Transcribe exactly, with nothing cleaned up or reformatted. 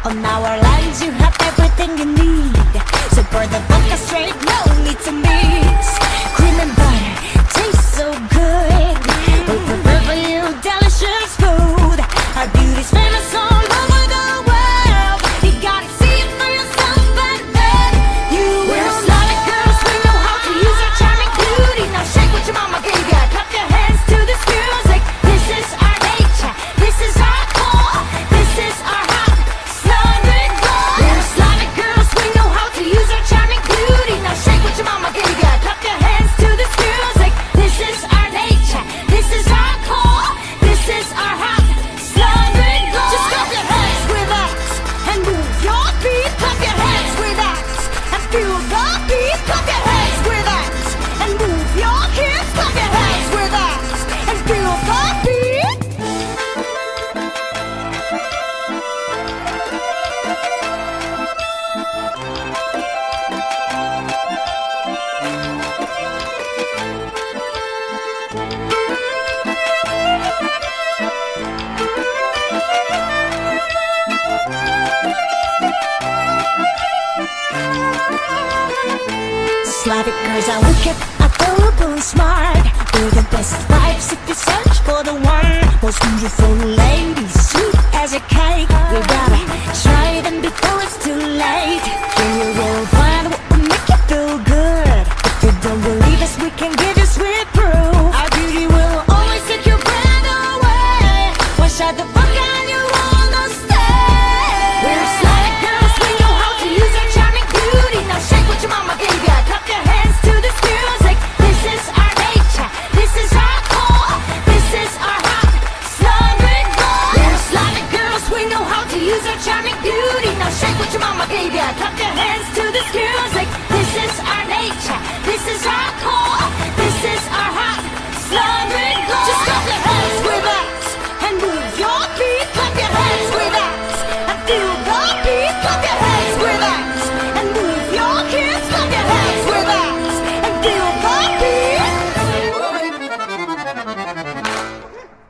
On our lands you have everything you need. So for the vodka straight, no need to mix. Cream and butter tastes so good. We prepare for you delicious food. Our beauty's famous all over the world. You gotta see it for yourself and then you will. We're Slavic girls, we know how to use our charming beauty. Now shake what your mama gave ya. Clap your hands to this music. This is our nature, this is our core, this is our hot Slavic gold. We're Slavic girls, we know how to use our charming beauty. Now shake what your mama gave ya. Clap your hands to this music. This is our nature, this is our core, this is our hot Slavic gold. Just clap your hands with us and move your feet. Clap your hands with us and feel the beat. Clap your hands with us and move your hips. Clap your hands with us and feel the beat. Slavic girls are wicked, adorable and smart. We're the best vibes if you search for the one. Most beautiful ladies, sweet as a cake. We gotta try them before it's too late. Then you will find what will make you feel good. If you don't believe us, we can give you sweet proof. Our beauty will always take your breath away. One shot the fuck and you wanna stay. We're Slavic girls, we know how to use our charming beauty. Now shake what your mama gave ya. Clap your hands to this music. This is our nature, this is our core, this is our hot Slavic gold. We're Slavic girls, we know how to use our charming beauty. Now shake what your mama gave ya. Clap your hands to this music. This is our nature, this is our core, this is our hot Slavic gold. Just clap your hands with us and move your feet. Clap your hands with us and feel the